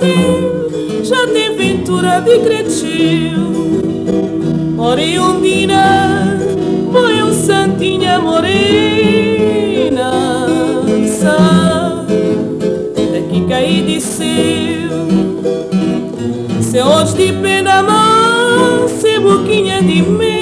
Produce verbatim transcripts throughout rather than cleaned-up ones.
tem, já tem ventura de Cretil. Oriundina, foi um santinha morena, daqui caí de seu, se hoje de pena mão, se boquinha de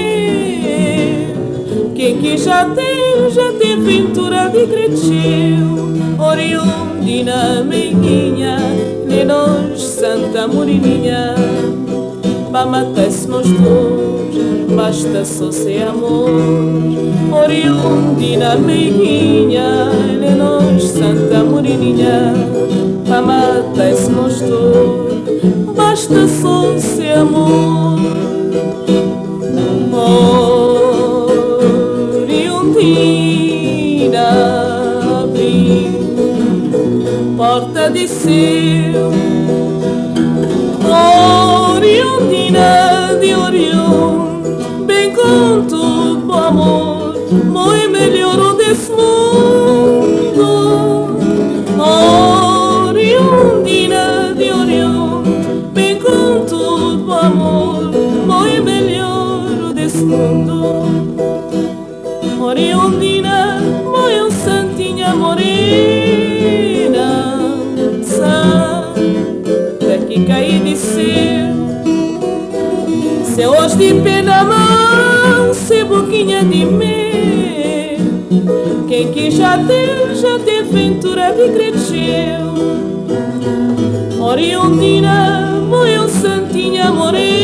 mel, quem que já tem, já tem ventura de Cretil. Oriundina, meiguinha, de nós, Santa Moreninha, para matar-se nós dois, basta só ser amor. Oriundina, meiguinha, de nós, Santa Moreninha, para matar-se nós dois, basta só ser amor. Oriundina, abriu porta de céu. Oriundina de Orion, bem com tudo amor, muito melhor desse mundo. Oriundina de Orion, bem com tudo amor, muito melhor desse mundo. Oriundina, muito um santinha morena, daqui caí de céu, se hoje de pena mão, se boquinha de mel, quem que já tem, já tem ventura de Cretil. Oriundina, muito santinha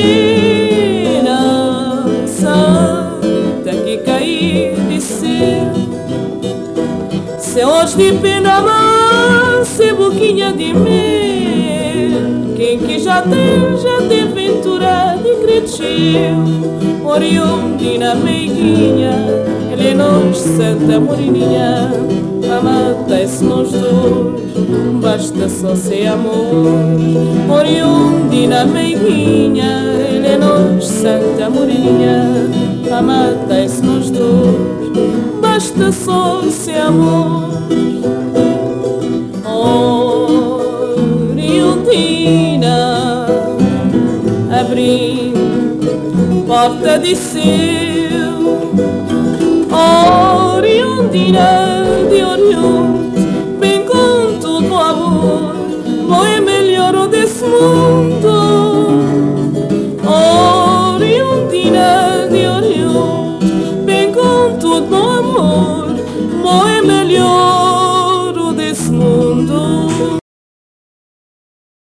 morena, daqui caí de céu, se hoje de pena mão, se boquinha de mel, quem que já tem, já tem ventura de Cretil. Oriundina, meiguinha, ele é nós, Santa Moreninha, a matar-se nós dois, basta só ser amor. Oriundina, meiguinha, ele é nós, Santa Moreninha, a matar-se nós dois, basta só ser amor. Oriundina, abri porta de céu. Oriundina de Orion, bem com tudo amor, muito melhor desse mundo. Oriundina de Orion, bem com tudo amor, muito melhor